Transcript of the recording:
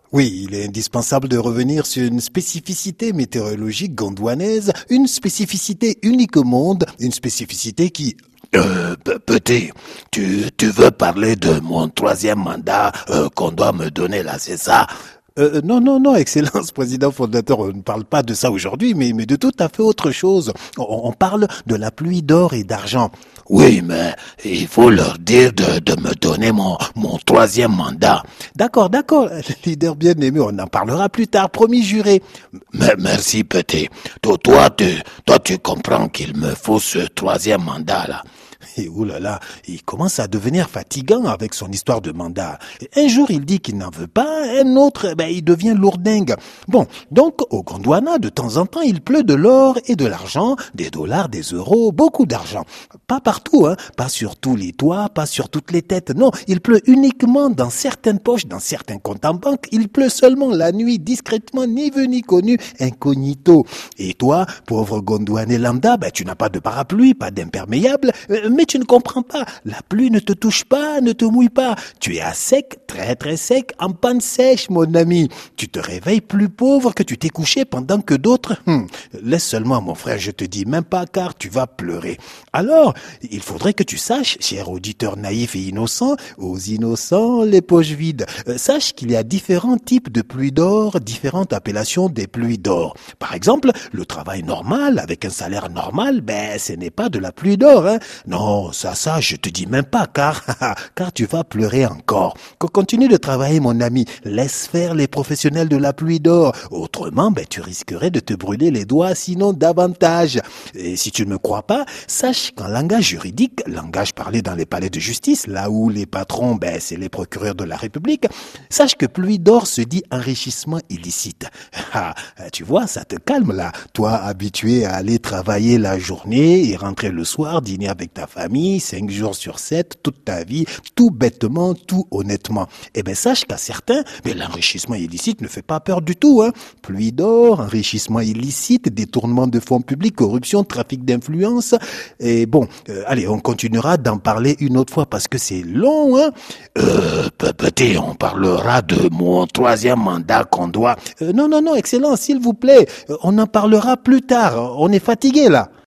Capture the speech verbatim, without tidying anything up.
Oui, il est indispensable de revenir sur une spécificité météorologique gondouanaise, une spécificité unique au monde, une spécificité qui... Euh, pe- petit, tu, tu veux parler de mon troisième mandat euh, qu'on doit me donner là, c'est ça? Euh, non, non, non, Excellence, président fondateur, on ne parle pas de ça aujourd'hui, mais, mais de tout à fait autre chose. On, on parle de la pluie d'or et d'argent. Oui, mais il faut leur dire de, de me donner mon, mon troisième mandat. D'accord, d'accord, leader bien-aimé, on en parlera plus tard, promis juré. Mais merci, petit. Toi, toi, tu, toi, tu comprends qu'il me faut ce troisième mandat là. Et oulala, il commence à devenir fatigant avec son histoire de mandat. Un jour, il dit qu'il n'en veut pas, un autre, ben, il devient lourdingue. Bon, donc, au Gondwana, de temps en temps, il pleut de l'or et de l'argent, des dollars, des euros, beaucoup d'argent. Pas partout, hein, pas sur tous les toits, pas sur toutes les têtes. Non, il pleut uniquement dans certaines poches, dans certains comptes en banque. Il pleut seulement la nuit, discrètement, ni vu ni connu, incognito. Et toi, pauvre Gondwanais lambda, ben, tu n'as pas de parapluie, pas d'imperméable, euh, mais tu ne comprends pas. La pluie ne te touche pas, ne te mouille pas. Tu es à sec, très très sec, en panne sèche, mon ami. Tu te réveilles plus pauvre que tu t'es couché pendant que d'autres... Hum, laisse seulement, mon frère, je te dis même pas, car tu vas pleurer. Alors, il faudrait que tu saches, cher auditeur naïf et innocent, aux innocents, les poches vides, euh, sache qu'il y a différents types de pluie d'or, différentes appellations des pluies d'or. Par exemple, le travail normal, avec un salaire normal, ben, ce n'est pas de la pluie d'or, hein. Non, ça, ça, je te dis même pas, car, car tu vas pleurer encore. Continue de travailler, mon ami. Laisse faire les professionnels de la pluie d'or. Autrement, ben, tu risquerais de te brûler les doigts, sinon davantage. Et si tu ne me crois pas, sache qu'en langage juridique, langage parlé dans les palais de justice, là où les patrons, ben, c'est les procureurs de la République, sache que pluie d'or se dit enrichissement illicite. Ah, tu vois, ça te calme là. Toi, habitué à aller travailler la journée et rentrer le soir, dîner avec ta famille, cinq jours sur sept, toute ta vie, tout bêtement, tout honnêtement. Eh ben, sache qu'à certains, mais l'enrichissement illicite ne fait pas peur du tout, hein. Pluie d'or, enrichissement illicite, détournement de fonds publics, corruption, trafic d'influence. Et bon, euh, allez, on continuera d'en parler une autre fois parce que c'est long, hein. Euh, pe- petit, on parlera de mon troisième mandat qu'on doit... Euh, non, non, non, excellent, s'il vous plaît. Euh, on en parlera plus tard. On est fatigué, là.